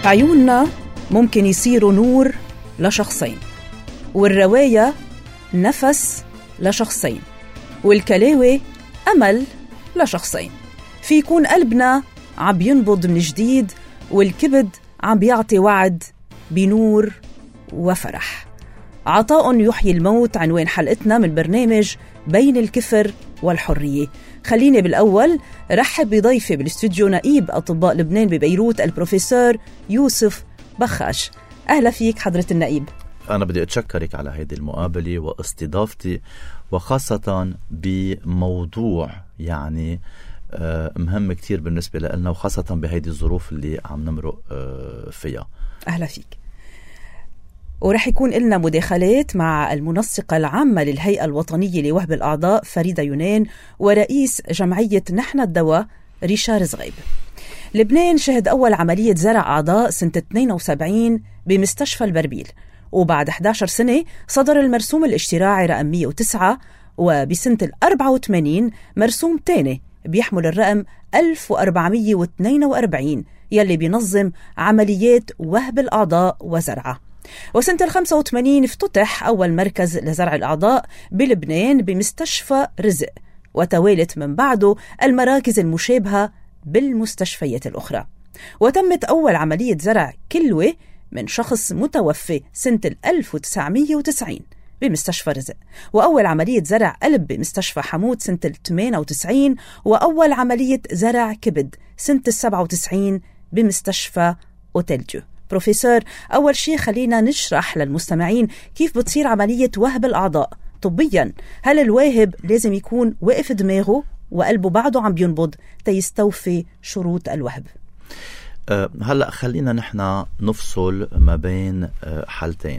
عيوننا ممكن يصيروا نور لشخصين، والرواية نفس لشخصين، والكلاوي أمل لشخصين. في يكون قلبنا عم ينبض من جديد، والكبد عم بيعطي وعد بنور وفرح. عطاء يحيي الموت عنوان حلقتنا من برنامج بين الكفر والحرية. خليني بالأول رحب بضيفي بالاستوديو نقيب أطباء لبنان ببيروت البروفيسور يوسف بخاش. أهلا فيك حضرة النقيب. أنا بدي أتشكرك على هذه المقابلة واستضافتي، وخاصة بموضوع يعني مهم كتير بالنسبة لنا، وخاصة بهذه الظروف اللي عم نمرق فيها. أهلا فيك. ورح يكون لنا مداخلات مع المنسقة العامة للهيئة الوطنية لوهب الأعضاء فريدة يونان، ورئيس جمعية نحن الدواء ريشار زغيب. لبنان شهد أول عملية زرع أعضاء سنة 72 بمستشفى البربيل، وبعد 11 سنة صدر المرسوم الاشتراعي رقم 109، وبسنة 84 مرسوم تاني بيحمل الرقم 1442 يلي بينظم عمليات وهب الأعضاء وزرعها. وسنة 85 افتتح أول مركز لزرع الأعضاء بلبنان بمستشفى رزق، وتوالت من بعده المراكز المشابهة بالمستشفيات الأخرى. وتمت أول عملية زرع كلوة من شخص متوفي سنة 1990 بمستشفى رزق، وأول عملية زرع قلب بمستشفى حمود سنة 98، وأول عملية زرع كبد سنة 97 بمستشفى أوتيلجو. بروفيسور، أول شيء خلينا نشرح للمستمعين كيف بتصير عملية وهب الأعضاء طبيا. هل الواهب لازم يكون وقف دماغه وقلبه بعده عم بينبض تيستوفي شروط الوهب؟ هلأ خلينا نحن نفصل ما بين حالتين.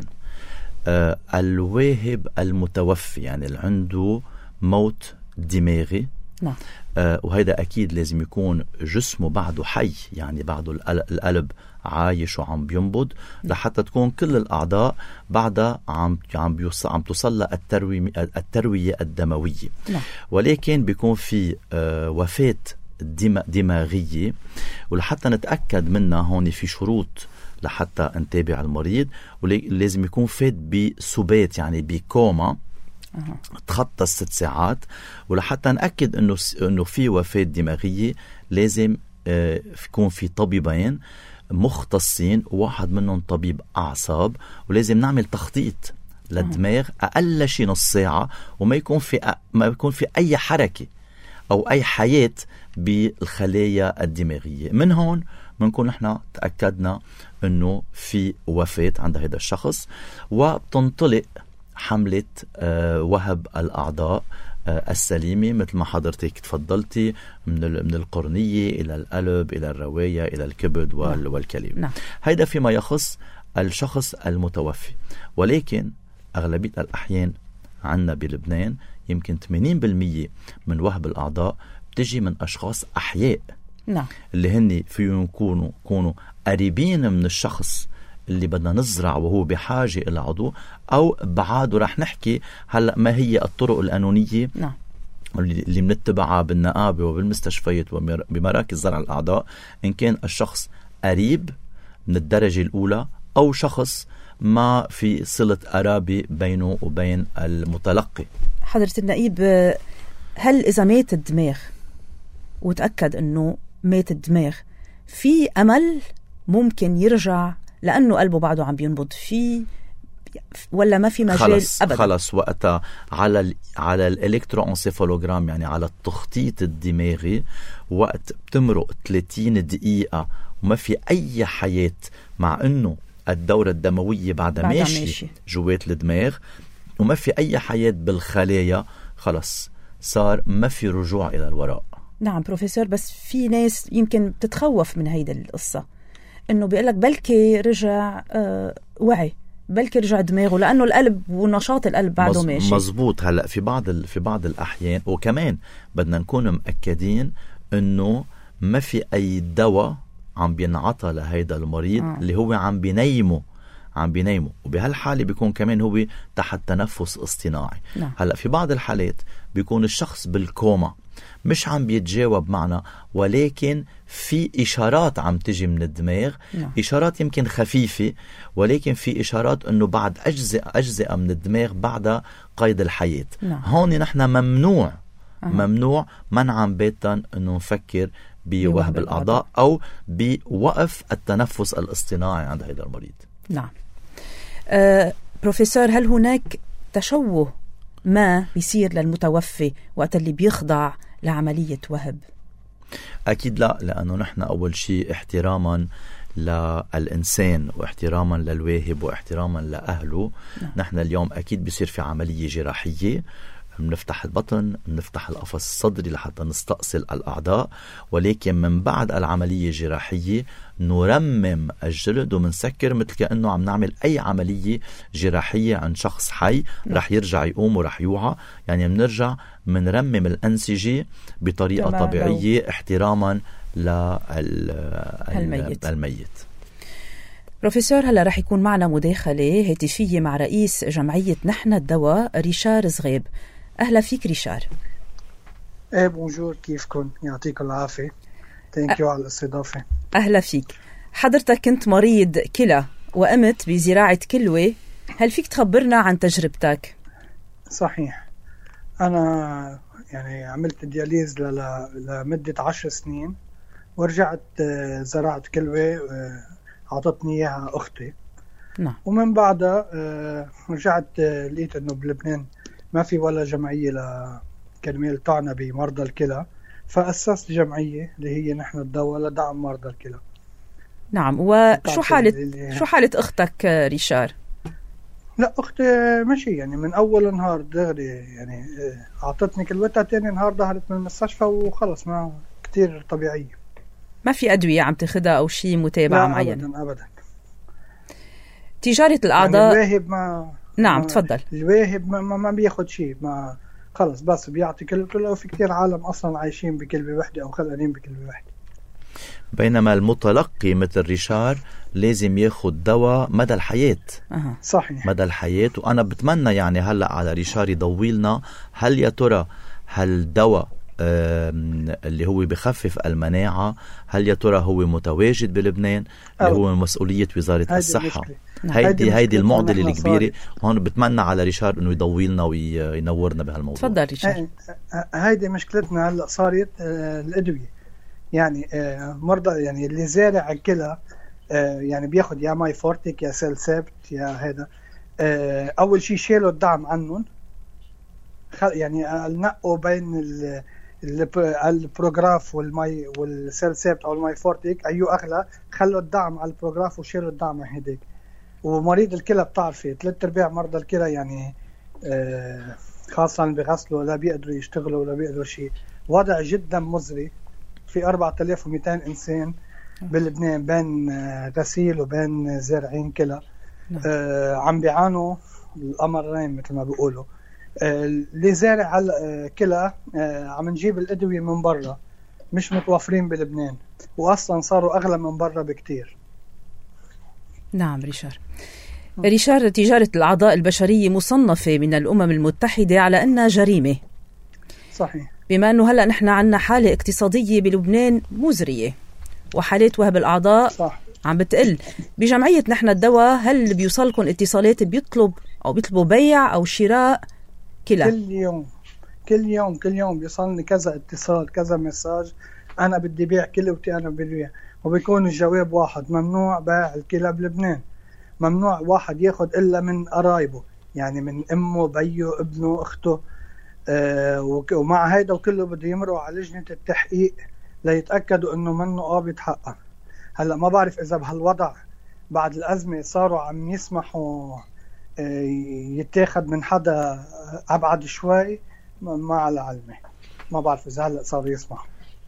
الواهب المتوفي يعني اللي عنده موت دماغي، نعم. وهذا أكيد لازم يكون جسمه بعده حي، يعني بعده القلب عايش وعم بينبض، لحتى تكون كل الأعضاء بعدها عم توصل لها التروية الدموية. نعم. ولكن بيكون في وفاة دماغية، ولحتى نتأكد منها هون في شروط لحتى نتابع المريض، ولازم يكون فات بسبات يعني بكوما تخطى 6 ساعات. ولحتى نأكد انه في وفاة دماغية لازم يكون في طبيبين مختصين، وواحد منهم طبيب أعصاب، ولازم نعمل تخطيط للدماغ أقل شيء نص ساعة، وما يكون في أي حركة أو أي حياة بالخلايا الدماغية. من هون بنكون نحن تأكدنا أنه في وفاة عند هذا الشخص، وبتنطلق حملة وهب الأعضاء السليمة مثل ما حضرتك تفضلتي، من القرنية إلى القلب إلى الرواية إلى الكبد والكلى. نعم. هيدا فيما يخص الشخص المتوفي. ولكن أغلبية الأحيان عنا بلبنان يمكن 80% من وهب الأعضاء بتجي من أشخاص أحياء. نعم. اللي هن فيهم يكونوا قريبين من الشخص اللي بدنا نزرع وهو بحاجة إلى عضو، أو بعاده. رح نحكي هلأ ما هي الطرق القانونية نعم. اللي بنتبعها بالنقابة وبالمستشفيات وبمراكز زرع الأعضاء، إن كان الشخص قريب من الدرجة الأولى أو شخص ما في صلة قرابة بينه وبين المتلقي. حضرة النقيب، هل إذا مات الدماغ وتأكد أنه مات الدماغ، في أمل ممكن يرجع لأنه قلبه بعده عم بينبض فيه، ولا ما في مجال أبدا؟ خلص وقتها على الإلكتروانسيفالوجرام، يعني على التخطيط الدماغي، وقت بتمرق 30 دقيقة وما في أي حياة، مع أنه الدورة الدموية بعدها ماشي جوات الدماغ وما في أي حياة بالخلايا، خلص صار ما في رجوع إلى الوراء. نعم بروفيسور، بس في ناس يمكن بتتخوف من هيدا القصة، إنه بيقولك بلكي رجع وعي، بلكي رجع دماغه، لأنه القلب ونشاط القلب بعده ماشي. مزبوط. هلأ في بعض الأحيان، وكمان بدنا نكون مأكدين إنه ما في أي دواء عم بينعطى لهيدا المريض اللي هو عم بينيمه، وبهالحالة بيكون كمان هو تحت تنفس اصطناعي. نعم. هلأ في بعض الحالات بيكون الشخص بالكوما، مش عم بيتجاوب معنا، ولكن في إشارات عم تجي من الدماغ، إشارات يمكن خفيفة، ولكن في إشارات أنه بعد أجزاء من الدماغ بعد قيد الحياة. هون نحن ممنوع منعا باتا أنه نفكر بوهب الأعضاء أو بوقف التنفس الاصطناعي عند هذا المريض. نعم. بروفيسور، هل هناك تشوه ما بيصير للمتوفي وقت اللي بيخضع لعملية وهب؟ أكيد لا، لأنه نحن أول شيء احتراما للإنسان واحتراما للواهب واحتراما لأهله، نحن اليوم أكيد بيصير في عملية جراحية، بنفتح البطن، بنفتح القفص الصدري لحتى نستأصل الأعضاء، ولكن من بعد العملية الجراحية نرمم الجلد ومنسكر مثل كأنه عم نعمل أي عملية جراحية عن شخص حي رح يرجع يقوم ورح يوعى. يعني بنرجع منرمم الأنسجة بطريقة طبيعية احتراما للميت. بروفيسور، هلا رح يكون معنا مداخلة هاتفية مع رئيس جمعية نحن الدواء ريشار زغيب. أهلا فيك ريشار. بونجور، كيفكن؟ يعطيكم العافية. ثانك يو على الاستضافة. أهلا فيك. حضرتك كنت مريض كلى وقمت بزراعة كلوة، هل فيك تخبرنا عن تجربتك؟ صحيح، أنا يعني عملت دياليز لمدة 10 سنين، ورجعت زرعت كلوة عطتني إياها أختي. نعم. ومن بعدها رجعت لقيت إنه بلبنان ما في ولا جمعية كرمال تعنى بمرضى الكلى، فأسست جمعية اللي هي نحن الدواء لدعم مرضى الكلى. نعم. وشو حالة أختك ريشار؟ لا، أختي ماشي، يعني من أول نهار دغري يعني أعطتني كلوتها، تاني نهار ظهرت من المستشفى وخلص، ما كتير طبيعية. ما في أدوية عم تاخدها أو شيء متابعة معينة؟ لا أبدا. تجارة الأعضاء يعني الواهب نعم تفضل. الواهب ما بياخد شيء، ما خلص بس بيعطي كلوة. وفي كتير عالم أصلا عايشين بكلبة واحدة أو خلقانين بكلبة واحدة، بينما المتلقي مثل ريشار لازم ياخد دواء مدى الحياة. صحيح، مدى الحياة. وأنا بتمنى يعني هلأ على ريشار يضويلنا، هل يا ترى هالدواء اللي هو بخفف المناعة، هل يا ترى هو متواجد بلبنان اللي هو مسؤولية وزارة الصحة؟ هيدي المعضلة الكبيرة. هون بتمنى على ريشار انه يضويلنا وينورنا بهالموضوع. تفضل ريشار. هيدي مشكلتنا هلا صارت الأدوية، يعني مرضى يعني اللي زارع الكلى يعني بياخد يا ماي فورتيك يا سيلسبت يا هذا، اول شيء شالوا الدعم عنهم، يعني نقوا بين البروجراف والسيلسبت او الماي فورتيك ايو اغلى، خلوا الدعم على البروجراف وشالوا الدعم هديك. ومريض الكلى بتعرفي 3/4 مرضى الكلى يعني خاصة بغسلوا لا بيقدروا يشتغلوا ولا بيقدروا شيء. وضع جدا مزري، في 4200 إنسان بلبنان بين غسيل وبين زارعين كلى عم بيعانوا الأمرين مثل ما بيقولوا. اللي زارع على كلى عم نجيب الأدوية من برا، مش متوفرين بلبنان، وأصلا صاروا أغلى من برا بكتير. نعم ريشار، تجارة الأعضاء البشرية مصنفة من الأمم المتحدة على أنها جريمة. صحيح. بما أنه هلأ نحن عنا حالة اقتصادية بلبنان مزرية وحالات وهب الأعضاء صح عم بتقل، بجمعية نحن الدواء هل بيوصلكم اتصالات بيطلبوا بيع أو شراء كلى؟ كل يوم بيوصلني كذا اتصال كذا مساج، أنا بدي بيع كلوتي، أنا بدي بيع، وبيكون الجواب واحد: ممنوع بيع الكلى بلبنان، ممنوع واحد ياخد إلا من قرايبه، يعني من أمه بيه ابنه أخته. ومع هيدا وكله بده يمروا على لجنة التحقيق ليتأكدوا إنه منه بيتحقق. هلأ ما بعرف إذا بهالوضع بعد الأزمة صاروا عم يسمحوا يتاخد من حدا أبعد شوي، ما على علمي، ما بعرف إذا هلأ صاروا يسمحوا.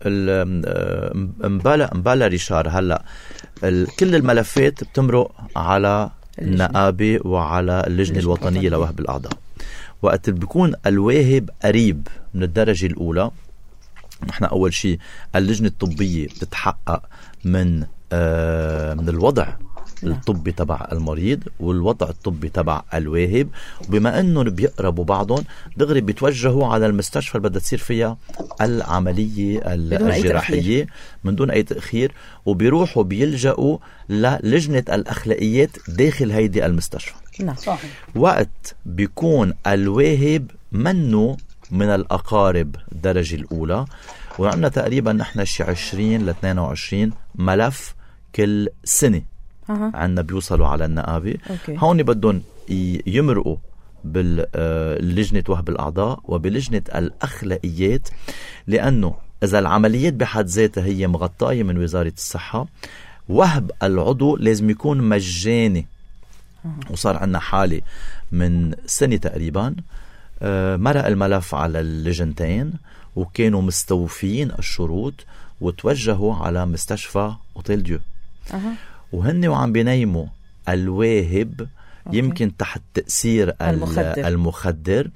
مبالا ريشار، هلأ كل الملفات بتمرق على النقابة وعلى اللجنة الوطنية لوهب الأعضاء. وقت بيكون الواهب قريب من الدرجة الأولى، نحن أول شيء اللجنة الطبية بتتحقق من الوضع الطبي تبع المريض والوضع الطبي تبع الواهب. وبما انهم بيقربوا بعضهم دغري بيتوجهوا على المستشفى اللي بدها تصير فيها العملية الجراحية من دون اي تأخير، وبيروحوا بيلجأوا للجنة الأخلاقيات داخل هيدي المستشفى. صحيح. وقت بيكون الواهب منه من الأقارب الدرجة الأولى، وعندنا تقريبا نحن شي 20 ل 22 ملف كل سنة عندنا بيوصلوا على النقابة. هون بدهم يمرقوا باللجنة وهب الأعضاء وبلجنة الأخلاقيات، لأنه إذا العمليات بحد ذاتها هي مغطاية من وزارة الصحة، وهب العضو لازم يكون مجاني. وصار عندنا حالة من سنة تقريبا مرق الملف على اللجنتين وكانوا مستوفين الشروط وتوجهوا على مستشفى أوتيل ديو. وهن وعم بينيموا الواهب يمكن تحت تأثير المخدر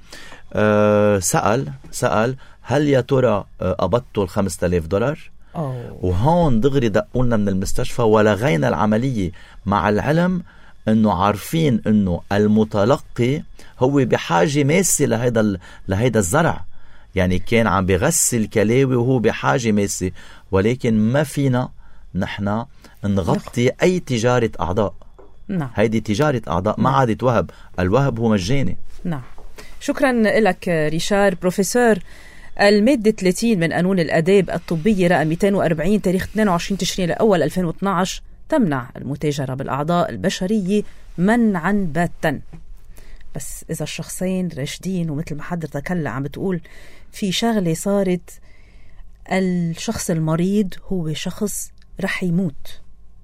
سأل هل يا ترى قبضتوا $5,000؟ وهون دغري دقولنا من المستشفى ولغينا العملية، مع العلم انه عارفين انه المتلقي هو بحاجة ماسة لهيدا الزرع، يعني كان عم بغسل كلاوي وهو بحاجة ماسة، ولكن ما فينا نحن نغطي اي تجارة اعضاء. هيدي تجارة اعضاء ما عادت وهب، الوهب هو مجاني. شكرا لك ريشار. بروفيسور، المادة 30 من قانون الآداب الطبية رقم 240 تاريخ 22 تشرين الأول 2012 تمنع المتاجرة بالأعضاء البشرية منعا باتا، بس إذا الشخصين راشدين ومثل ما حضرتك هلا عم بتقول في شغلة صارت، الشخص المريض هو شخص رح يموت.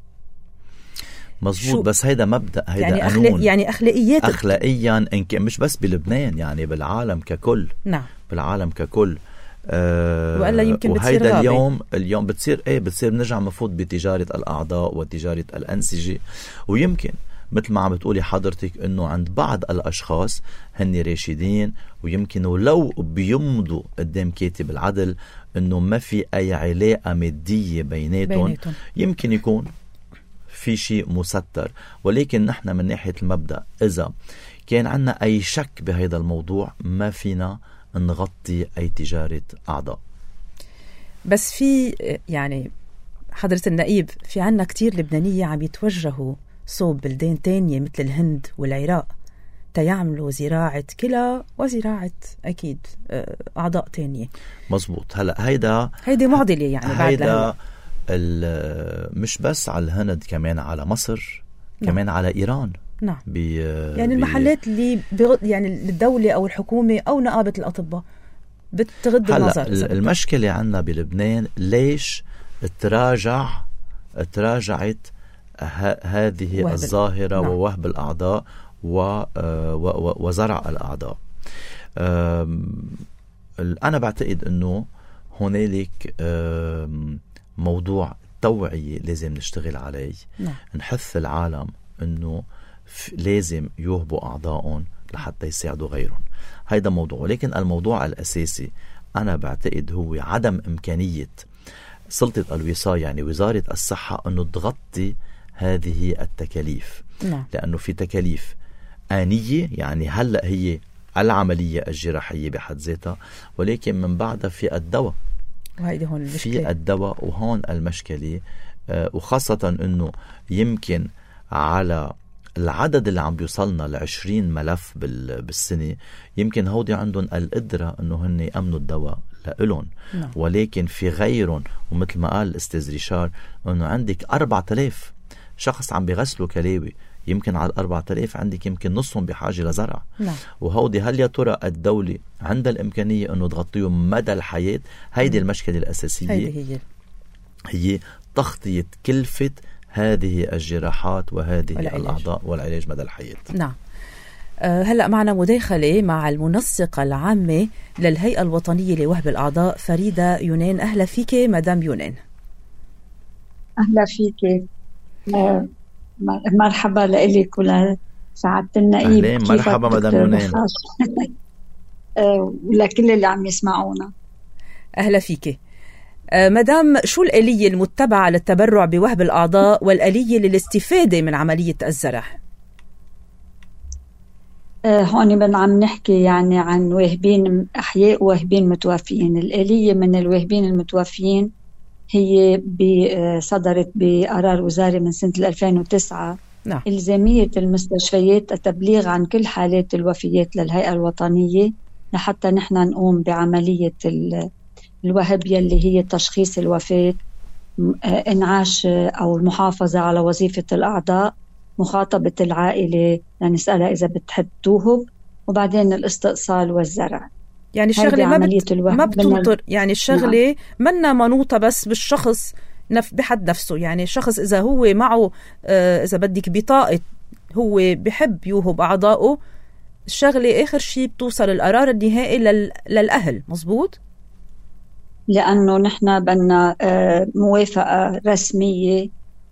مظبوط، بس هيدا مبدأ، هيدا يعني قانون، يعني أخلاقيا مش بس بلبنان، يعني بالعالم ككل. بالعالم ككل. وإلا يمكن وهيدا اليوم بتصير بنرجع مفوت بتجارة الأعضاء وتجارة الأنسجة. ويمكن مثل ما عم بتقولي حضرتك انه عند بعض الاشخاص هن راشدين، ويمكن ولو بيمضوا قدام كاتب العدل انه ما في اي علاقة مادية بيناتهم، يمكن يكون في شيء مستر. ولكن نحن من ناحية المبدأ إذا كان عنا أي شك بهذا الموضوع ما فينا نغطي أي تجارة أعضاء. بس في يعني حضرة النقيب، في عنا كتير لبنانية عم يتوجهوا صوب بلدان تانية مثل الهند والعراق تيعملوا زراعة كلى وزراعة أكيد أعضاء تانية. مزبوط. هلأ هيدي معضلة يعني هيدا مش بس على الهند، كمان على مصر، كمان على إيران. يعني المحلات اللي يعني الدولة أو الحكومة أو نقابة الأطباء بتغض النظر. المشكلة عنا بلبنان ليش تراجعت هذه الظاهرة ووهب الأعضاء وزرع الأعضاء. أنا بعتقد أنه هنالك موضوع توعية لازم نشتغل عليه. نحث العالم أنه لازم يوهبوا أعضائهم لحتى يساعدوا غيرهم. هيدا موضوع. ولكن الموضوع الأساسي أنا بعتقد هو عدم إمكانية سلطة الوصاية، يعني وزارة الصحة، أنه تغطي هذه التكاليف. لأنه في تكاليف آنية، يعني هلأ هي العملية الجراحية بحد ذاتها، ولكن من بعدها في الدواء، في الدواء. وهون المشكلة، وخاصة أنه يمكن على العدد اللي عم بيوصلنا ل20 ملف بالسنة، يمكن هودي عندهم القدرة أنه هن يأمنوا الدواء لإلهم. ولكن في غيرهم، ومثل ما قال الأستاذ ريشار أنه عندك 4000 شخص عم بيغسلوا كلاوي، يمكن على 4000 عندك يمكن نصهم بحاجة لزرع. وهودي هل يا ترى الدولة عندها الإمكانية أنه تغطيهم مدى الحياة؟ هيدي المشكلة الأساسية، هي تغطية كلفة هذه الجراحات وهذه الأعضاء والعلاج مدى الحياة. هلأ معنا مداخلة مع المنسقة العامة للهيئة الوطنية لوهب الأعضاء فريدة يونان. أهلا فيك مدام يونان. أهلا فيك، مرحبا لك ولسعادة النقيب. مرحبا مدام يونان. ولكل اللي عم يسمعونا. أهلا فيك. مدام، شو الآلية المتبعة للتبرع بوهب الأعضاء والآلية للاستفادة من عملية الزرع؟ هون بدنا عم نحكي يعني عن واهبين أحياء وواهبين متوفيين. الآلية من الواهبين المتوفيين هي صدرت بقرار وزاري من سنة 2009. نعم. إلزامية المستشفيات التبليغ عن كل حالات الوفيات للهيئة الوطنية لحتى نحن نقوم بعملية الوهب يلي هي تشخيص الوفاة، إنعاش أو المحافظة على وظيفة الأعضاء، مخاطبة العائلة لنسألها إذا بتحب توهب، وبعدين الاستئصال والزرع. يعني الشغلة ما بتنطر، يعني الشغلة منا منوطة بس بالشخص بحد نفسه. يعني الشخص إذا هو معه إذا بدك بطاقة هو بحب يوهب أعضائه، الشغلة آخر شيء بتوصل القرار النهائي للأهل. مزبوط؟ لأنه نحن بدنا موافقة رسمية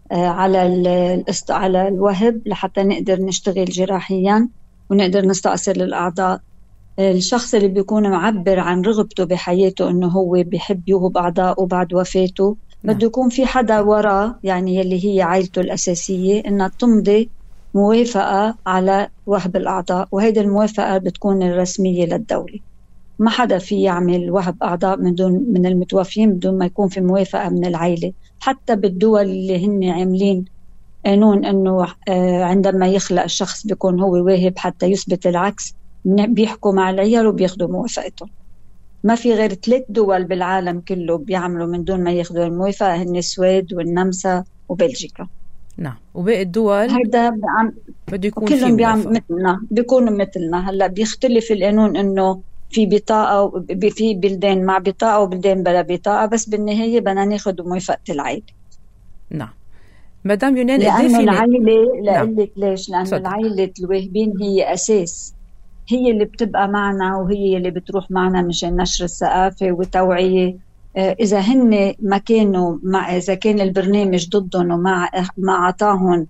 على الوهب لحتى نقدر نشتغل جراحيا ونقدر نستأصل الأعضاء. الشخص اللي بيكون معبر عن رغبته بحياته إنه هو بيحب يوهب أعضائه بعد وفاته، بده يكون في حدا وراه، يعني يلي هي عائلته الأساسية، إنها تمضي موافقة على وهب الأعضاء، وهيدي الموافقة بتكون الرسمية للدولة. ما حدا في يعمل وهب أعضاء من المتوفين بدون ما يكون في موافقة من العائلة. حتى بالدول اللي هن عاملين قانون إنه عندما يخلق الشخص بيكون هو واهب حتى يثبت العكس، بيحكوا مع العيال وبياخدوا موافقتهم. ما في غير 3 دول بالعالم كله بيعملوا من دون ما ياخدوا الموافقة، هن السويد والنمسا وبلجيكا. نعم. وباقي الدول هيدا بده يكون كلهم بيكونوا مثلنا. هلا بيختلف القانون إنه في بطاقة، في بلدان مع بطاقة وبلدان بلا بطاقة، بس بالنهاية بدنا ناخد موافقة العائلة. نعم. مدام يونان، لأنه العائلة نعم. ليش؟ لأنه العائلة الواهبين هي أساس، هي اللي بتبقى معنا وهي اللي بتروح معنا مشان نشر الثقافة وتوعية. إذا هن ما كانوا إذا كان البرنامج ضدهم وما عطاهم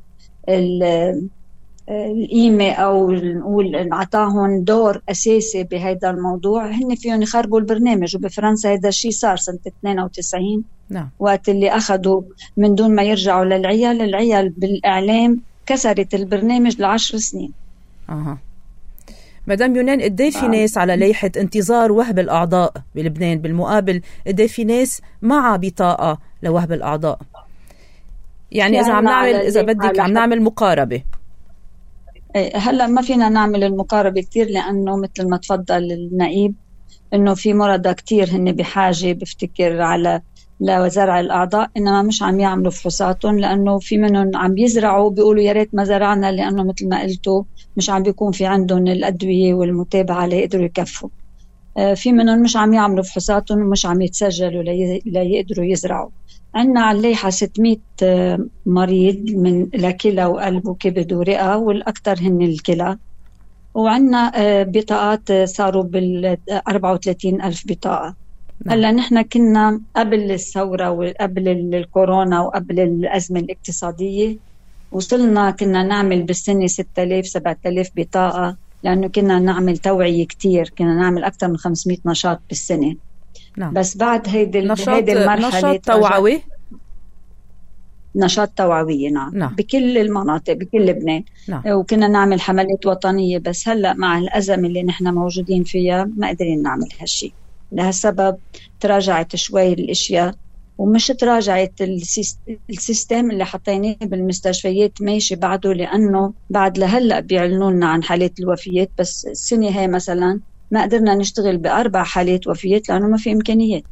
القيمة أو نقول عطاهم دور أساسي بهذا الموضوع، هن فيهم يخربوا البرنامج. وبفرنسا هذا الشيء صار سنة 92. نعم. وقت اللي أخذوا من دون ما يرجعوا العيال بالإعلام كسرت البرنامج ل10 سنين. مدام يونان، قديه في ناس على لائحة انتظار وهب الأعضاء بلبنان؟ بالمقابل قديه في ناس مع بطاقة لوهب الأعضاء؟ يعني إذا عم نعمل، إذا بدك عم نعمل مقاربة. هلا ما فينا نعمل المقاربة كتير، لأنه مثل ما تفضل النائب إنه في مرضى كتير هن بحاجة بفتكر على لزرع الأعضاء، إنما مش عم يعملوا فحوصاتهم، لأنه في منهم عم يزرعوا بيقولوا يا ريت ما زرعنا، لأنه مثل ما قلتوا مش عم بيكون في عندهم الأدوية والمتابعة ليقدروا يكفوا. في منهم مش عم يعملوا فحوصاتهم ومش عم يتسجلوا ليقدروا يزرعوا. عنا على اللائحة 600 مريض من لكلى وقلب وكبد ورئة، والأكثر هن الكلى. وعنا بطاقات صاروا 34,000 بطاقة. هلا نحن كنا قبل الثورة وقبل الكورونا وقبل الأزمة الاقتصادية وصلنا كنا نعمل بالسنة 6,000-7,000 بطاقة، لأنه كنا نعمل توعية كتير، كنا نعمل أكثر من 500 نشاط بالسنة. نعم. بس بعد هيدي المرحلة نشاط توعوي. نعم. بكل المناطق بكل لبنان. نعم. وكنا نعمل حملات وطنية، بس هلأ مع الأزمة اللي نحن موجودين فيها ما قدرين نعمل هالشي. لهالسبب تراجعت شوي الاشياء، ومش تراجعت السيستم اللي حطيناه بالمستشفيات ماشي بعده، لانه بعد لهلا بيعلنوا لنا عن حالات الوفيات، بس السنه هي مثلا ما قدرنا نشتغل ب4 حالات وفيات لانه ما في امكانيات.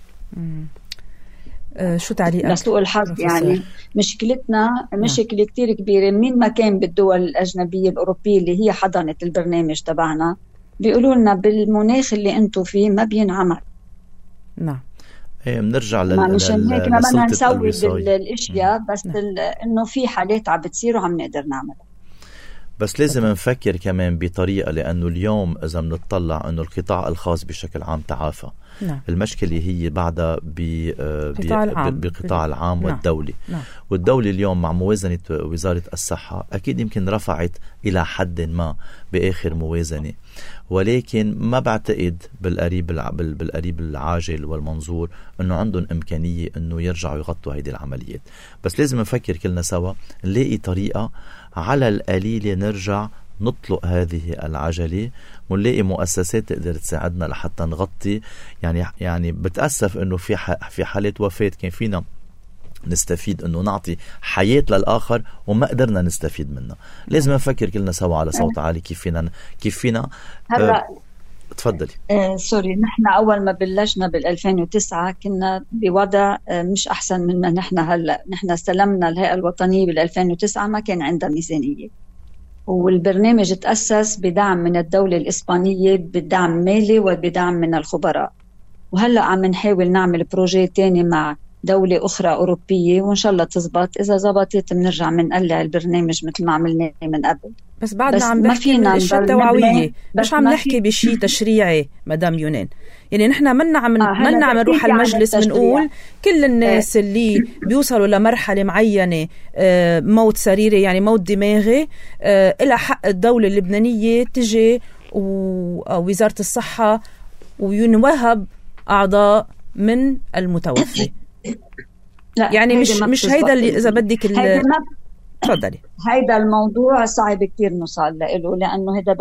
شو تعليقك؟ لسوء الحظ يعني مشكلتنا مشكله كتير كبيره. من ما كان بالدول الاجنبيه الاوروبيه اللي هي حضنت البرنامج تبعنا بيقولوا لنا بالمناخ اللي انتم فيه ما بينعمل. نعم. بنرجع مشان هيك ما بدنا نسوي الاشياء، بس انه في حالات عم بتصير وعم نقدر نعملها. بس لازم نفكر كمان بطريقة، لأنه اليوم إذا بنطلع أنه القطاع الخاص بشكل عام تعافى، نعم. المشكلة هي بعدها بقطاع العام والدولي. نعم. والدولة اليوم مع موازنة وزارة الصحة أكيد يمكن رفعت إلى حد ما بآخر موازنة، ولكن ما بعتقد بالقريب العاجل والمنظور أنه عندهم إمكانية أنه يرجعوا يغطوا هذه العمليات. بس لازم نفكر كلنا سوا نلاقي طريقة على القليلة نرجع نطلق هذه العجلة ونلاقي مؤسسات تقدر تساعدنا لحتى نغطي. يعني بتأسف أنه في حالة وفاة كان فينا نستفيد أنه نعطي حياة للآخر وما قدرنا نستفيد منها. لازم نفكر كلنا سوا على صوت عالي كيف فينا تفضلي. سوري، نحن أول ما بلشنا بال2009 كنا بوضع مش أحسن من ما نحن هلأ. نحن استلمنا الهيئة الوطنية بال2009 ما كان عندها ميزانية، والبرنامج تأسس بدعم من الدولة الإسبانية، بدعم مالي وبدعم من الخبراء. وهلأ عم نحاول نعمل بروجي تاني مع دولة أخرى أوروبية، وإن شاء الله تزبط. إذا زبطت بنرجع منقلع البرنامج مثل ما عملناه من قبل. بس بعدنا عم نحكي بالأشياء التوعوية، مش عم نحكي بشيء تشريعي مدام يونان. يعني نحن منا عم نروح المجلس بنقول كل الناس اللي بيوصلوا لمرحلة معينة موت سريري يعني موت دماغي إلى حق الدولة اللبنانية تجي ووزارة الصحة وينوهب أعضاء من المتوفي. يعني مش هيدا اللي إذا بدك تفضلي. هيدا الموضوع صعب كتير نوصل له، لأنه هيدا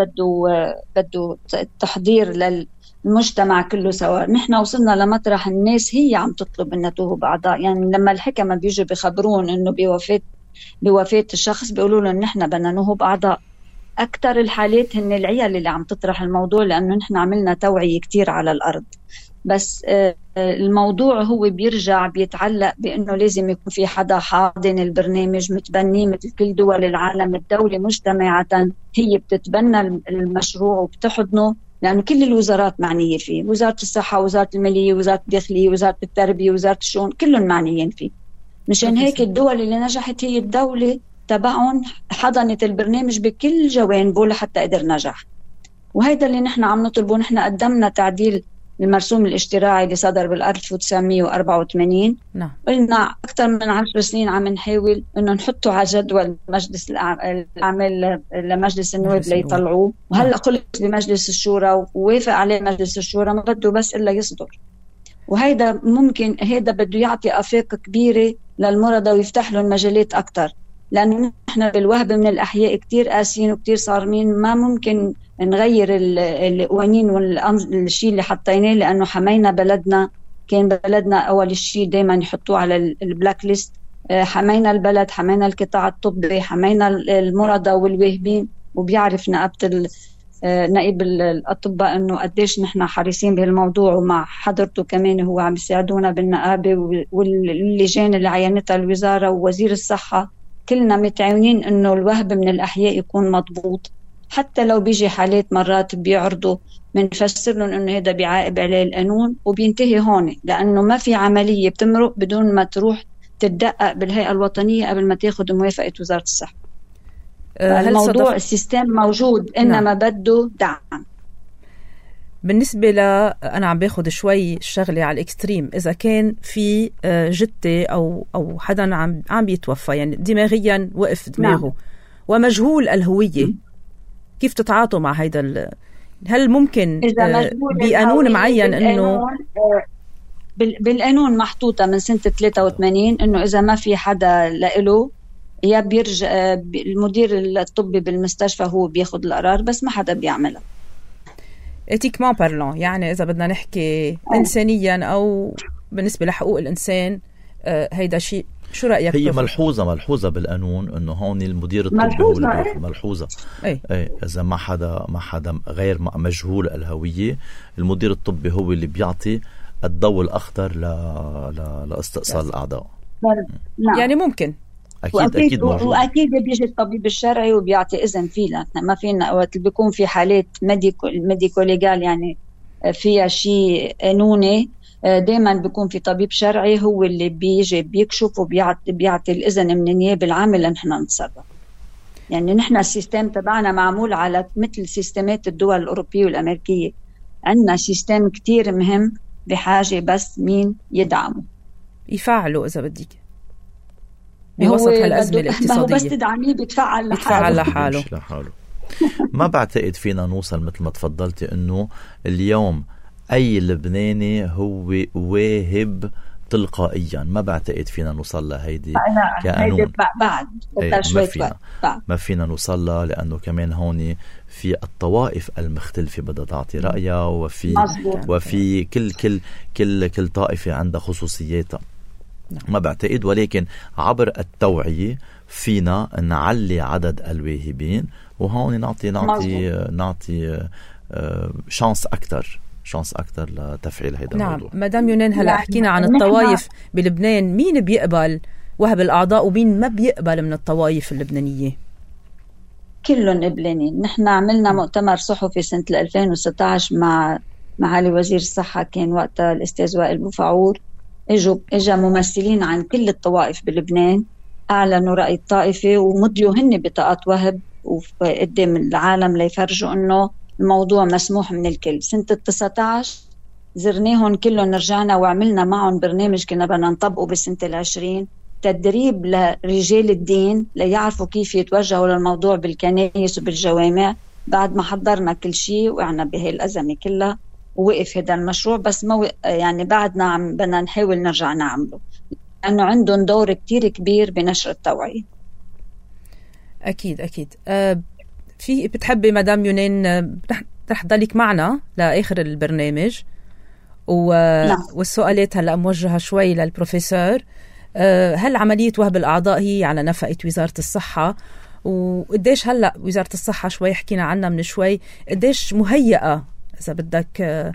بده تحضير للمجتمع كله سوا. نحن وصلنا لمطرح الناس هي عم تطلب إنها توهب أعضاء. يعني لما الحكمة بيجوا بيخبرون إنه بوفاة الشخص بيقولوا له نحن بدنا نوهب أعضاء. أكتر الحالات هن العيال اللي عم تطرح الموضوع، لأنه نحن عملنا توعية كتير على الأرض. بس الموضوع هو بيتعلق بأنه لازم يكون في حدا حاضن البرنامج متبنيه مثل كل دول العالم. الدولة مجتمعة هي بتتبنى المشروع وبتحضنه، لأنه كل الوزارات معنية فيه، وزارة الصحة، وزارة المالية، وزارة الداخلية، وزارة التربية، وزارة الشؤون، كلهم معنيين فيه. مشان هيك الدول اللي نجحت هي الدولة تبعهم حضنت البرنامج بكل جوانبه لحتى قدر نجح. وهيدا اللي نحن عم نطلبه. نحن قدمنا تعديل المرسوم الاشتراعي اللي صدر بال1984. نعم. قلنا أكثر من 10 سنين عم نحاول إنه نحطه على جدول مجلس الأعمال لمجلس النواب ليطلعوه. وهلأ قلت بمجلس الشورى ووافق عليه مجلس الشورى، ما بده بس إلا يصدر. وهيدا ممكن هيدا بده يعطي آفاق كبيرة للمرضى ويفتح لهم مجالات أكثر، لأنه نحن بالوهب من الأحياء كتير قاسين وكتير صارمين. ما ممكن نغير القوانين والشيء اللي حطيناه، لأنه حمينا بلدنا. كان بلدنا أول شيء دايما يحطوه على البلاك ليست. حمينا البلد، حمينا القطاع الطبي، حمينا المرضى والواهبين. وبيعرف نائب الأطباء أنه قديش نحن حريصين بهالموضوع، ومع حضرته كمان هو عم يساعدونا بالنقابة واللجان اللي عينتها الوزارة ووزير الصحة. كلنا متعاونين أنه الوهب من الأحياء يكون مضبوط. حتى لو بيجي حالات مرات بيعرضوا منفسر لهم أنه هذا بيعاقب عليه القانون وبينتهي هون، لأنه ما في عملية بتمرق بدون ما تروح تتدقق بالهيئة الوطنية قبل ما تاخد موافقة وزارة الصحة. الموضوع السيستم موجود، إنما بده دعم. بالنسبة أنا عم باخد شوي الشغلة على الإكستريم. إذا كان في جتة أو حدا عم بيتوفى، يعني دماغيا وقف دماغه. نعم. ومجهول الهوية، كيف تتعاطوا مع هيدا هل ممكن بقانون معين إنه بالقانون محطوطة من سنة 83 إنه إذا ما في حدا لإله يا بيرجع المدير الطبي بالمستشفى هو بياخد القرار، بس ما حدا بيعملها. إتيكمان بارلون، يعني إذا بدنا نحكي إنسانيا أو بالنسبة لحقوق الإنسان، هيدا شيء. شو رأيك؟ هي ملحوظة بالقانون إنه هون المدير الطبي هو اللي بياخد. ملحوظة. أي إذا ما حدا غير مجهول الهوية، المدير الطبي هو اللي بيعطي الضوء الأخضر لاستئصال الأعضاء. يعني ممكن. أكيد موجود. وأكيد بيجي الطبيب الشرعي وبيعطي إذن فيه. ما فينا وقت بيكون في حالات ميديكو ليجال، يعني فيها شيء قانوني، دائما بيكون في طبيب شرعي هو اللي بيجي بيكشف وبيعطي الإذن من النيابة العامة لنحن نتصرف. يعني نحن السيستم تبعنا معمول على مثل سيستمات الدول الأوروبية والأمريكية. عندنا سيستم كتير مهم بحاجة بس مين يدعمه يفعلوا إذا بدك بوسط هالأزمة الاقتصادية. ما هو بس تدعميه بيتفعل لحاله. ما بعتقد فينا نوصل مثل ما تفضلتي إنه اليوم أي لبناني هو واهب تلقائيا. ما بعتقد فينا نوصل لهيدي كقانون. بعد ما فينا نوصل لها، لأنه كمان هون في الطوائف المختلفة بدها تعطي رأيها، وفي كل طائفة عندها خصوصياتها. ما بعتقد، ولكن عبر التوعية فينا نعلي عدد الواهبين، وهون نعطي شانس أكتر لتفعيل هذا الموضوع. مدام يونان، هلا حكينا عن الطوائف بلبنان، مين بيقبل وهب الأعضاء ومين ما بيقبل من الطوائف اللبنانية؟ كلهم قبلانين. نحن عملنا مؤتمر صحفي سنة 2016 مع معالي وزير الصحة، كان وقتها الأستاذ وائل بوفعور. اجا ممثلين عن كل الطوائف بلبنان، أعلنوا رأي الطائفة ومضيوا هن بطاقات وهب وقدام العالم ليفرجوا أنه الموضوع مسموح من الكل. سنة 19 زرناهم كلهم، رجعنا وعملنا معهم برنامج كنا بدنا نطبقه بسنة 20، تدريب لرجال الدين ليعرفوا كيف يتوجهوا للموضوع بالكنائس وبالجوامع. بعد ما حضرنا كل شيء وقعنا بهي الأزمة كلها ووقف هذا المشروع، بس ما يعني بعدنا بدنا نحاول نرجع نعمله، لأنه عندهم دور كتير كبير بنشر التوعية. أكيد. في بتحبي مدام يونان رح ضلك معنا لآخر البرنامج والسؤالات هلأ موجهة شوي للبروفيسور. هل عملية وهب الأعضاء هي على نفقة وزارة الصحة؟ وقديش هلأ وزارة الصحة شوي حكينا عنها من شوي، قديش مهيئة إذا بدك؟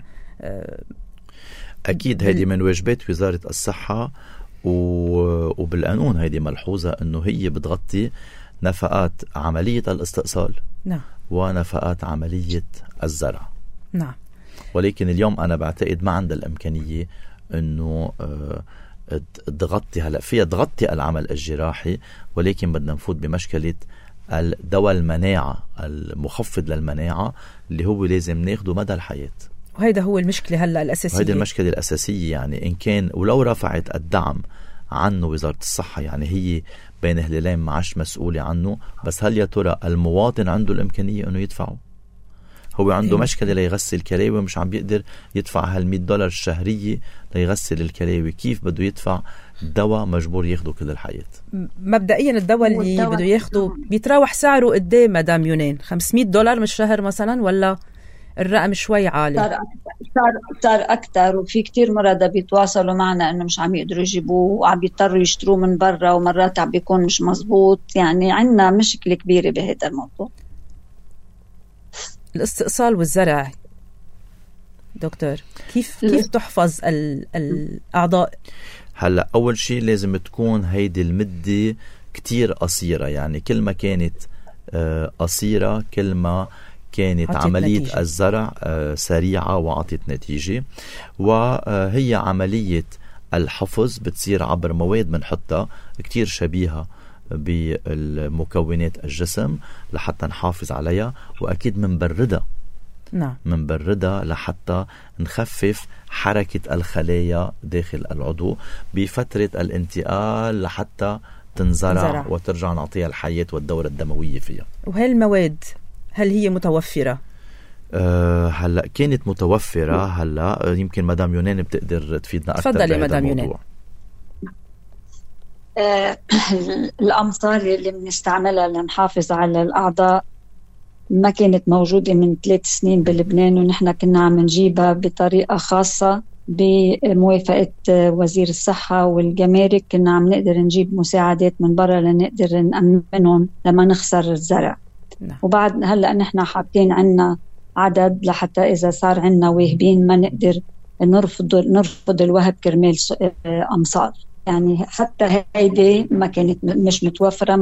أكيد هيدي من واجبات وزارة الصحة، وبالقانون هيدي ملحوظة أنه هي بتغطي نفقات عملية الاستئصال ونفقات عملية الزرع. ولكن اليوم أنا بعتقد ما عندها الإمكانية أنه تغطي، هلأ فيها تغطي العمل الجراحي، ولكن بدنا نفوت بمشكلة الدواء المناعة المخفض للمناعة اللي هو لازم ناخده مدى الحياة. وهذا هو المشكلة هلأ الأساسية. وهذه المشكلة الأساسية، يعني إن كان ولو رفعت الدعم عنه وزارة الصحة، يعني هي بين هلالين ما عادش مسؤولة عنه، بس هل يا ترى المواطن عنده الإمكانية أنه يدفعه؟ هو عنده مشكلة ليغسل كلاوي، مش عم بيقدر يدفع $100 الشهرية ليغسل الكلاوي، كيف بده يدفع دواء مجبور ياخده كل الحياة؟ مبدئيا الدواء اللي بده ياخده بيتراوح سعره قديه مدام يونان؟ $500 من الشهر مثلا، ولا الرقم شوي عالي؟ صار أكتر، وفي كتير مرضى بيتواصلوا معنا إنه مش عم يقدروا يجيبوه وعم بيضطروا يشتروه من برا، ومرات عم بيكون مش مزبوط. يعني عنا مشكلة كبيرة بهذا الموضوع. الاستئصال والزرع دكتور، كيف تحفظ الأعضاء؟ هلأ أول شيء لازم تكون هيدي المدة كتير قصيرة، يعني كل ما كانت قصيرة كل ما كانت عملية نتيجة. الزرع سريعة وعطت نتيجة. وهي عملية الحفظ بتصير عبر مواد منحطها كتير شبيهة بالمكونات الجسم لحتى نحافظ عليها، وأكيد منبردها لحتى نخفف حركة الخلايا داخل العضو بفترة الانتقال لحتى تنزرع وترجع نعطيها الحياة والدورة الدموية فيها. وهي المواد هل هي متوفرة؟ هلأ كانت متوفرة، هلأ يمكن مدام يونان بتقدر تفيدنا أكثر. تفضلي مدام يونان. الأمصار اللي بنستعملها لنحافظ على الأعضاء ما كانت موجودة من 3 سنين بلبنان، ونحن كنا عم نجيبها بطريقة خاصة بموافقة وزير الصحة والجمارك. كنا عم نقدر نجيب مساعدات من برا لنقدر نأمنهم لما نخسر الزرع. وبعد هلأ نحن حاطين عنا عدد لحتى إذا صار عنا واهبين ما نقدر نرفض الوهب كرمال أمصار. يعني حتى هيدي ما كانت مش متوفرة،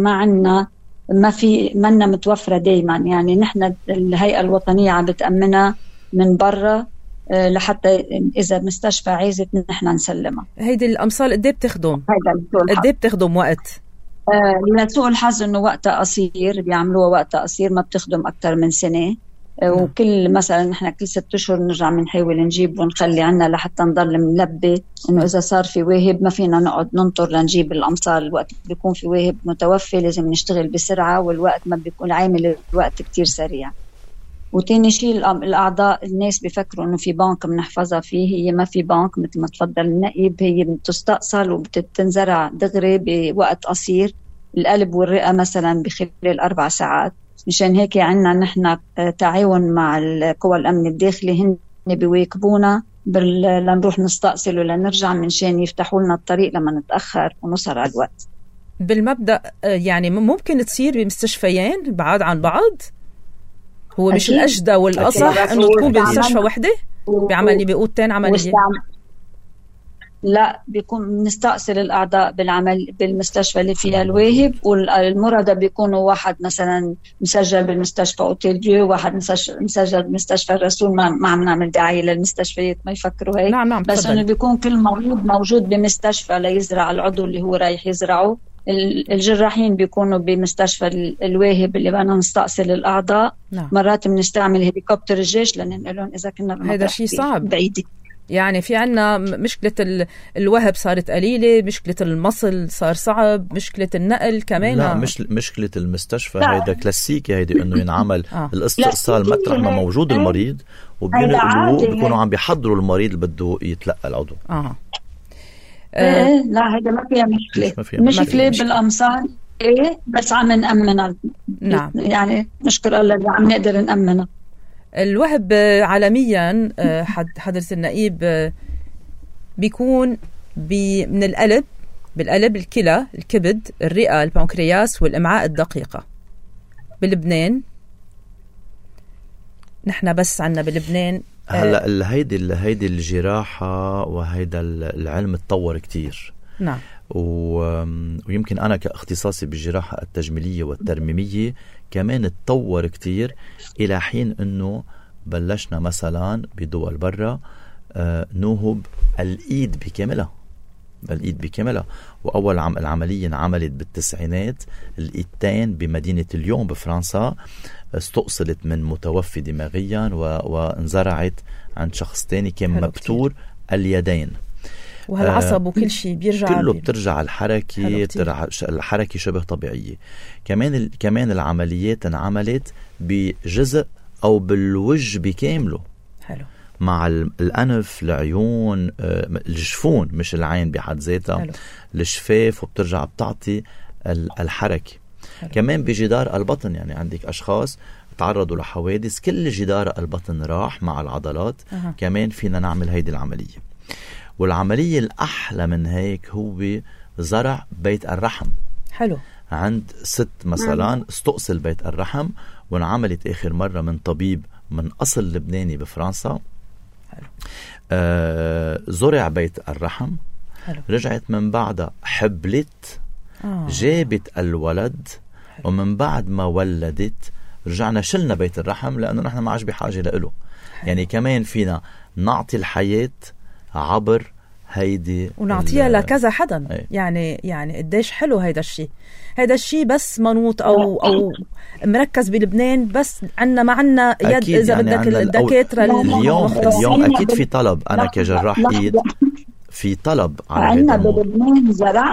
منا متوفرة دايما. يعني نحن الهيئة الوطنية عم بتأمنها من برا لحتى إذا مستشفى عايزت نحن نسلمها. هيدي الأمصال قديه بتخدم وقت؟ لسوء الحظ إنه وقتها قصير، بيعملوها وقتها قصير، ما بتخدم أكتر من سنة. وكل مثلا نحن كل 6 أشهر نرجع بنحاول نجيب ونخلي عنا لحتى نضل منلبي إنه إذا صار في واهب ما فينا نقعد ننطر لنجيب الأمصار. الوقت بيكون في واهب متوفي لازم نشتغل بسرعة، والوقت ما بيكون عامل الوقت كتير سريع. وتاني شيء الأعضاء، الناس بيفكروا إنه في بنك بنحفظها فيه، هي ما في بنك مثل ما تفضل النائب، هي بتستأصل وبتنزرع دغري بوقت قصير، القلب والرئة مثلا بخلال 4 ساعات. مشان هيك عنا نحن تعاون مع القوى الأمن الداخلي، هن بيواكبونا لنروح نستأصل ولا نرجع منشان يفتحوا لنا الطريق لما نتأخر ونوصل على الوقت. بالمبدأ يعني ممكن تصير بمستشفيين بعاد عن بعض؟ هو مش الأجدى والأصح أنه تكون بمستشفى وحدة بعمل بأوضتين عملية؟ لا، بيكون نستأصل الأعضاء بالمستشفى اللي فيها الواهب، والمرضى بيكونوا واحد مثلا مسجل بالمستشفى أوتيل ديو، واحد مسجل بمستشفى الرسول. ما عم نعمل دعاية للمستشفيات ما يفكروا هيك. نعم بس إنه بيكون كل مريض موجود بمستشفى ليزرع العضو اللي هو رايح يزرعه. الجراحين بيكونوا بمستشفى الواهب اللي بدنا نستأصل الأعضاء. نعم. مرات بنستعمل هليكوبتر الجيش لننقلهم إذا كنا هذا شيء صعب بعيد. يعني في عنا مشكلة الوهب صارت قليلة، مشكلة المصل صار صعب، مشكلة النقل كمان. لا، مش مشكلة المستشفى. هيدا كلاسيكي، هيدا انه ينعمل الاستئصال مطرح ما موجود المريض، وبينقلوه بيكونوا عم بيحضروا المريض اللي بده يتلقى العضو. لا، هيدا ما فيها مشكلة بالأمصار. بس عم نأمنها. نعم. يعني نشكر الله اللي عم نقدر نأمنها. الوهب عالميا حضرة النائب بيكون من القلب، بالقلب، الكلى، الكبد، الرئة، البنكرياس والأمعاء الدقيقة. بلبنان نحن بس عنا بلبنان هلا هيدي الجراحة وهيدا العلم تطور كتير. نعم. ويمكن أنا كاختصاصي بالجراحة التجميلية والترميمية كمان تطور كتير، إلى حين أنه بلشنا مثلا بدول برا نوهب الإيد بكاملها. وأول العملية انعملت بالتسعينات، الإيدتين بمدينة ليون بفرنسا استؤصلت من متوفي دماغيا وانزرعت عند شخص تاني كان مبتور اليدين، وهالعصب وكل شيء بيرجع كله بترجع الحركة شبه طبيعية. كمان العمليات انعملت بجزء أو بالوجه بكامله. حلو. مع الأنف، العيون، الجفون، مش العين بحد ذاتها، الشفاف، وبترجع بتعطي الحركة. حلو. كمان بجدار البطن، يعني عندك أشخاص تعرضوا لحوادث كل جدار البطن راح مع العضلات. كمان فينا نعمل هيدي العملية. والعملية الأحلى من هيك هو زرع بيت الرحم. حلو. عند ست مثلا استؤصل بيت الرحم، وانعملت آخر مرة من طبيب من أصل لبناني بفرنسا. حلو. زرع بيت الرحم. حلو. رجعت من بعدها حبلت. جابت الولد. حلو. ومن بعد ما ولدت رجعنا شلنا بيت الرحم، لأنه نحن ما عاش بحاجة له. يعني كمان فينا نعطي الحياة عبر هيدي ونعطيها لكذا حدا. يعني قديش حلو هيدا الشيء بس منوط او مركز بلبنان بس. ما عنا يد اذا يعني بدك الدكاتره اليوم اكيد في طلب. انا كجراح ايد في طلب على عنا بلبنان.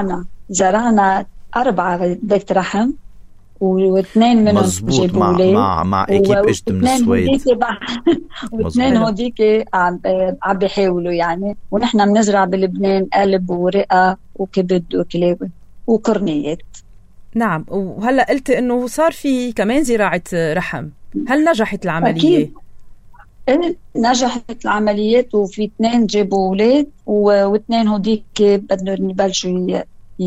زرعنا 4 بيت رحم، و2 منهم جابوا لي مع اكيب اجت من السويد، و2 هوديك عم بيحاولوا يعني. ونحن بنزرع بلبنان قلب ورئة وكبد وكلاوي وقرنيات. نعم. وهلا قلت انه صار في كمان زراعة رحم، هل نجحت العملية؟ أكيد نجحت العمليات، وفي 2 جابوا أولاد، و2 هوديك بدهم يبلشوا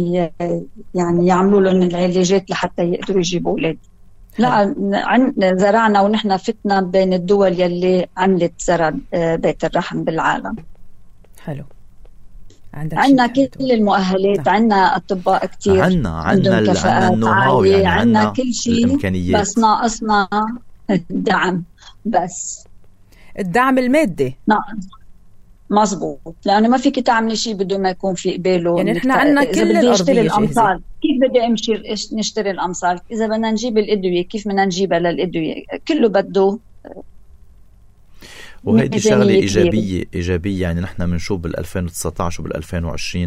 يعني يعملوا لهم العلاجات لحتى يقدروا يجيبوا أولاد. لا، زرعنا ونحن فتنا بين الدول يلي عملت زرع بيت الرحم بالعالم. حلو. عندنا كل المؤهلات. عندنا أطباء كتير، عندنا كفاءات عالية، عندنا كل شيء، بس ناقصنا الدعم. بس الدعم المادي ناقص. مزبوط، لأنه ما فيك تعمل شيء بدون ما يكون في قباله. يعني نحن عندنا كل الأرضية جاهزة. كيف بدي أمشي نشتري الأمصال؟ إذا بدنا نجيب الأدوية كيف بدنا نجيبها للأدوية؟ كله بده وهيدي شغلة إيجابية يعني نحن بنشوف بال2019 وبال2020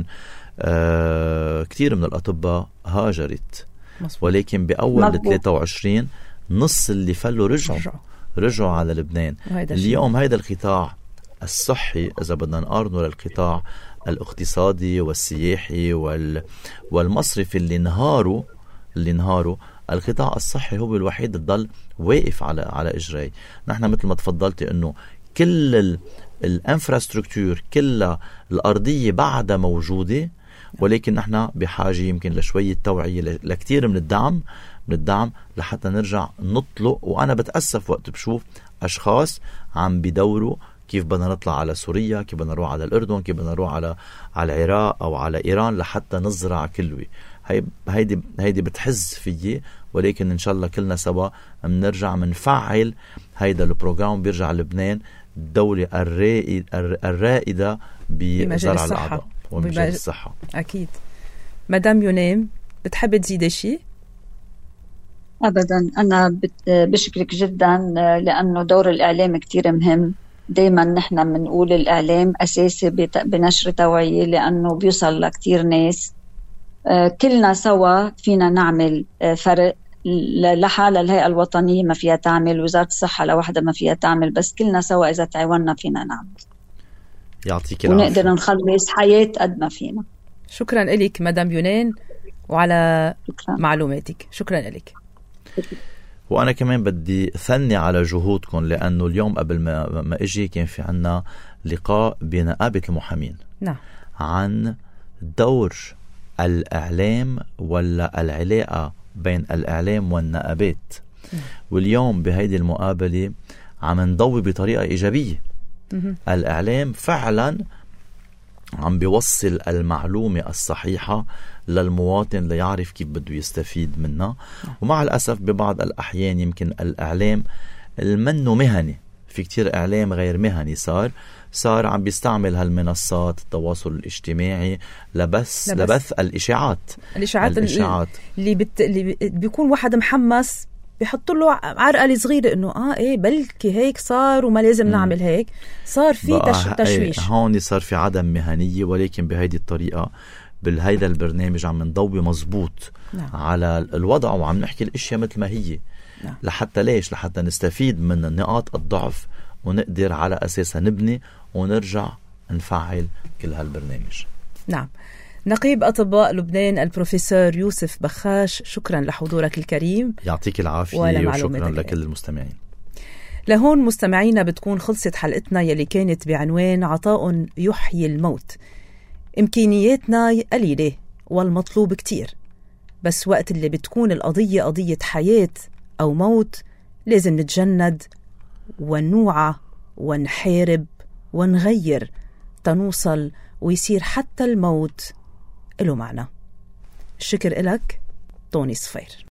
كتير من الأطباء هاجرت، ولكن بأول 23 نص اللي فلوا رجعوا على لبنان. اليوم هيدا القطاع الصحي إذا بدنا نقارنه للقطاع الاقتصادي والسياحي والمصرفي اللي انهاروا، القطاع الصحي هو الوحيد اللي ضل واقف على إجري. نحن مثل ما تفضلتي إنه كل الانفراستركتور كلها الأرضية بعدها موجودة، ولكن نحن بحاجة يمكن لشوية توعية، لكتير من الدعم لحتى نرجع نطلق. وأنا بتأسف وقت بشوف أشخاص عم بدوروا كيف بدنا نطلع على سوريا، كيف بدنا نروح على الأردن، كيف بدنا نروح على العراق أو على إيران لحتى نزرع كلوي. هيدي بتحز فيي، ولكن إن شاء الله كلنا سوا منرجع منفعل هيدا البروجرام، بيرجع لبنان الدولة الرائدة بزرع الأعضاء ومجال الصحة. أكيد. مدام يونام بتحب تزيد شيء؟ أبدا، أنا بشكرك جدا لأنه دور الإعلام كتير مهم. دايما نحن بنقول الإعلام أساسي بنشر توعية لأنه بيوصل لكتير ناس. كلنا سوا فينا نعمل فرق. لحالة الهيئة الوطنية ما فيها تعمل، وزارة الصحة لوحدها ما فيها تعمل، بس كلنا سوا إذا تعاوننا فينا نعمل. يعطيك العافية. ونقدر نخلص حياة قد ما فينا. شكرا لك مدام يونان وعلى معلوماتك. شكرا لك. وأنا كمان بدي ثني على جهودكم، لأنه اليوم قبل ما أجي كان في عنا لقاء بنقابة المحامين. نعم. عن دور الإعلام ولا العلاقة بين الإعلام والنقابات. واليوم بهيدي المقابلة عم نضوي بطريقة إيجابية. الإعلام فعلا عم بيوصل المعلومة الصحيحة للمواطن ليعرف كيف بده يستفيد منها. ومع الأسف ببعض الأحيان يمكن الإعلام المنه مهني، في كتير إعلام غير مهني صار عم بيستعمل هالمنصات التواصل الاجتماعي لبث الإشاعات اللي بيكون واحد محمس بيحط له عرقلة صغيرة إنه إيه بلكي هيك صار وما لازم نعمل هيك. صار في تشويش. هون صار في عدم مهنية، ولكن بهيدي الطريقة بهيدا البرنامج عم نضوي مزبوط على الوضع، وعم نحكي الاشياء مثل ما هي. لحتى نستفيد من نقاط الضعف ونقدر على أساسها نبني ونرجع نفعل كل هالبرنامج. نعم. نقيب أطباء لبنان البروفيسور يوسف بخاش، شكرا لحضورك الكريم. يعطيك العافية وشكرا لكل المستمعين. لهون مستمعينا بتكون خلصت حلقتنا يلي كانت بعنوان عطاء يحيي الموت. إمكانياتنا قليلة والمطلوب كتير، بس وقت اللي بتكون القضية قضية حياة أو موت لازم نتجند ونوعى ونحارب ونغير تنوصل ويصير حتى الموت له معنى. الشكر إلك طوني صفير.